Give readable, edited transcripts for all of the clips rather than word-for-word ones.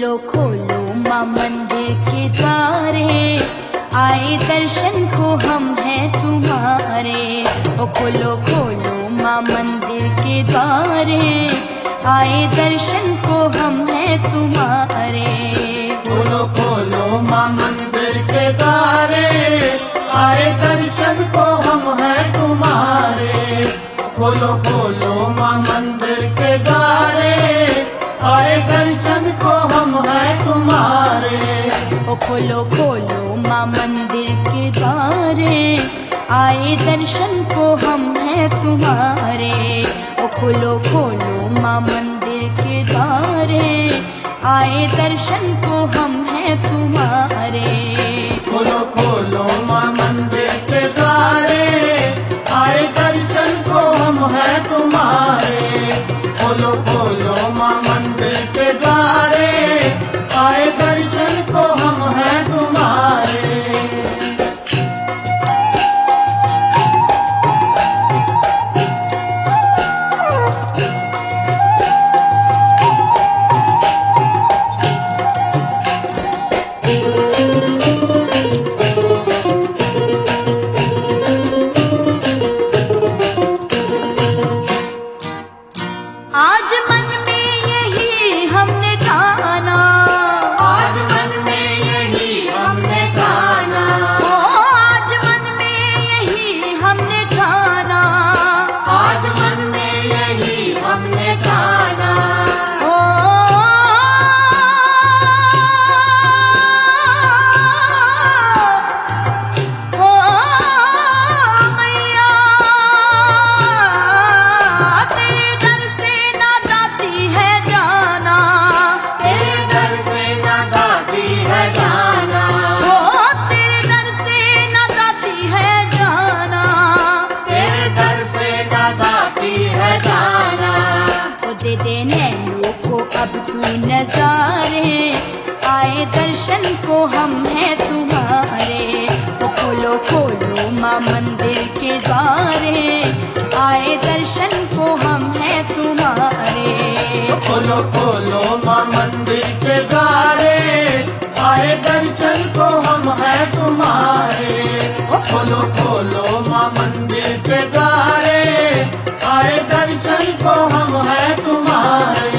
खोलो खोलो माँ मंदिर के द्वारे, आए दर्शन को हम हैं तुम्हारे। ओ खोलो खोलो माँ मंदिर के द्वारे, आए दर्शन को हम हैं तुम्हारे। खोलो खोलो माँ मंदिर के द्वारे, आए दर्शन को हम हैं तुम्हारे। खोलो खोलो माँ मंदिर के द्वारे, आए दर्शन को हम हैं तुम्हारे। ओ खोलो खोलो माँ मंदिर के द्वारे, आए दर्शन को हम हैं तुम्हारे। ओ खोलो खोलो माँ मंदिर के द्वारे, आए दर्शन को हम हैं तुम्हारे। खोलो खोलो माँ मंदिर के द्वारे, आए दर्शन को हम हैं तुम्हारे। खोलो खोलो माँ मंदिर के द्वारे, आए दर्शन को हम हैं तुम्हारे। आज मन में यही हमने ठाना, आज मन में यही हमने ठाना, ओ आज मन में यही हमने ठाना, आज मन में यही हमने ठाना। ओ मैया तेरे दर से ना जाती है जाना, तेरे दर से न गाती है जाना, ओ तेरे दर से ना जाती है जाना। तेरे दर से न गाती है जाना। ओ दे दे नैनों को अब तू नजारे, आए दर्शन को हम हैं तुम्हारे। ओ खोलो खोलो माँ मंदिर के द्वारे, आए दर्शन को हम हैं तुम्हारे। खोलो खोलो माँ मंदिर के द्वारे, आए दर्शन को हम हैं तुम्हारे। खोलो खोलो माँ मंदिर के द्वारे, आए दर्शन को हम हैं तुम्हारे।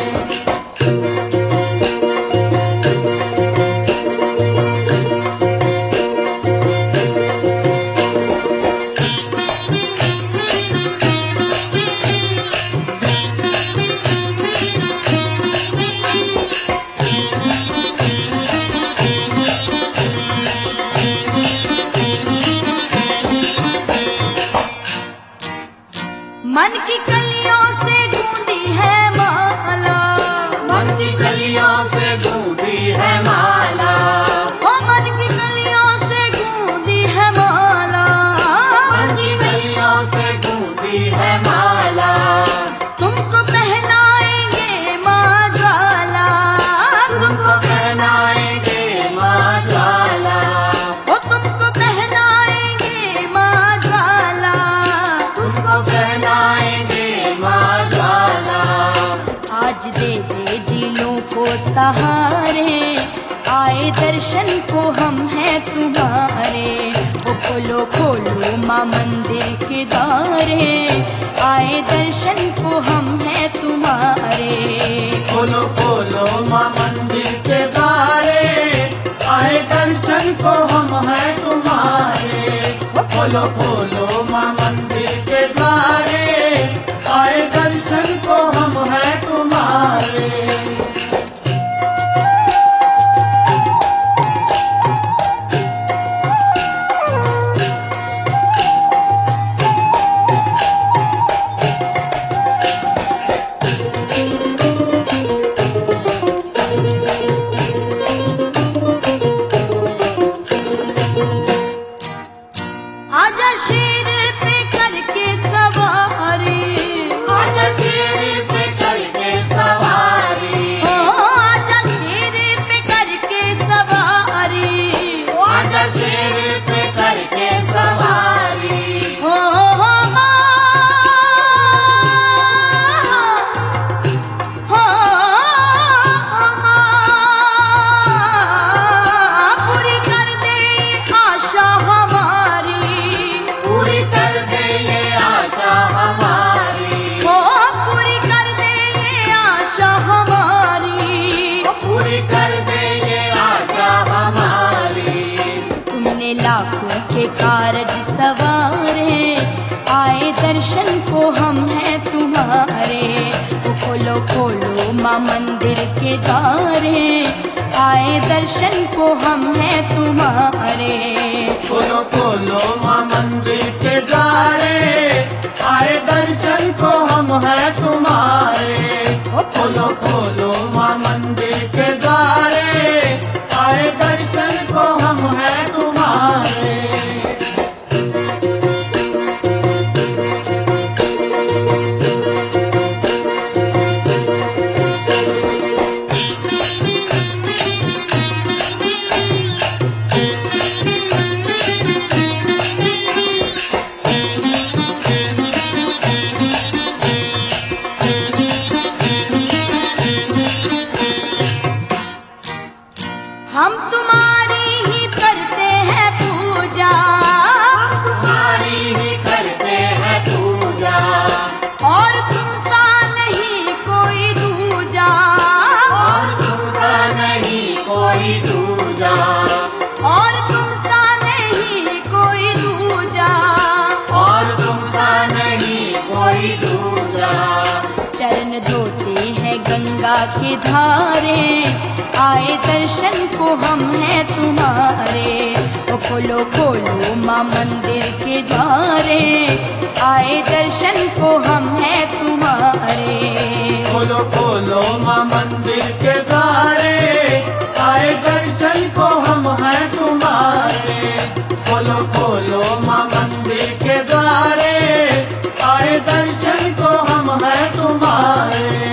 मन की कलियों से गूंदी है माला, मन की कलियों से गूंदी है माला, ओ मन की कलियों से गूंदी है माला, मन की कलियों से गूंदी है माला। तुमको पहनाएंगे माँ ज्वाला, तुमको पहनाएंगे माँ ज्वाला, ओ तुमको पहनाएंगे माँ ज्वाला। तुमको पहनाएंगे माँ ज्वाला। आज दे दे दिलों को सहारे, आए दर्शन को हम हैं तुम्हारे। ओ खोलो खोलो माँ मंदिर के द्वारे, आए दर्शन को हम हैं तुम्हारे। खोलो खोलो माँ मंदिर के द्वारे, आए दर्शन को हम हैं तुम्हारे। खोलो खोलो माँ मंदिर के द्वारे, आए दर्शन को हम हैं तुम्हारे। आजा शेर पे कर खोलो खोलो माँ मंदिर के द्वारे, आए दर्शन को हम हैं तुम्हारे। खोलो खोलो माँ मंदिर के द्वारे, आए दर्शन को हम हैं तुम्हारे। खोलो खोलो माँ मंदिर के द्वारे, आए दर्शन को हम हैं तुम्हारे। हम तुम्हारी ही करते हैं पूजा, तुम्हारी ही करते हैं पूजा, और तुमसा नहीं कोई दूजा, और तुमसा नहीं कोई दूजा, और तुमसा नहीं कोई दूजा, और तुमसा नहीं कोई दूजा। चरण धोते हैं गंगा के धारे, आए दर्शन को हम हैं तुम्हारे। ओ खोलो खोलो माँ मंदिर के द्वारे, आए दर्शन को हम हैं तुम्हारे। खोलो खोलो माँ मंदिर के द्वारे, आए दर्शन को हम हैं तुम्हारे। खोलो खोलो माँ मंदिर के द्वारे, आए दर्शन को हम हैं तुम्हारे।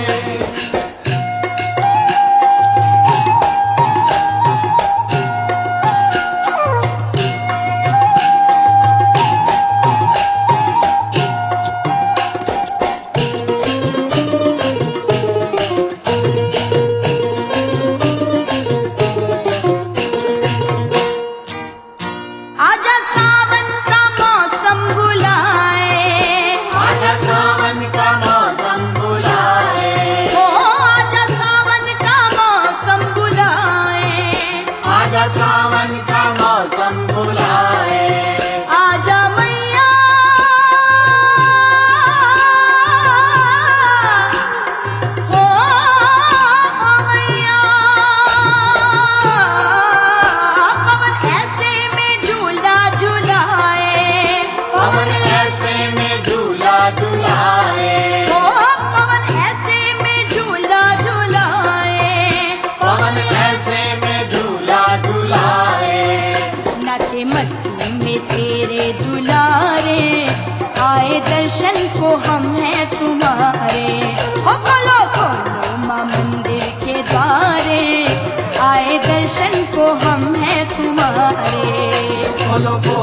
आजा सावन का मौसम बुलाए, आजा सावन का मौसम बुलाए, ओ आजा सावन का मौसम बुलाए, आजा सावन का मौसम बुलाए। आजा मैया, ओ मैया, पवन ऐसे में झूला झुलाए, पवन ऐसे में झूला झुलाए, ओ पवन ऐसे में झूला झुलाए, पवन ऐसे में झूला झुलाए। नाचे मस्ती में तेरे दुलारे, आए दर्शन को हम हैं तुम्हारे। ओ खोलो खोलो माँ मंदिर के द्वारे, आए दर्शन को हम हैं तुम्हारे। खोलो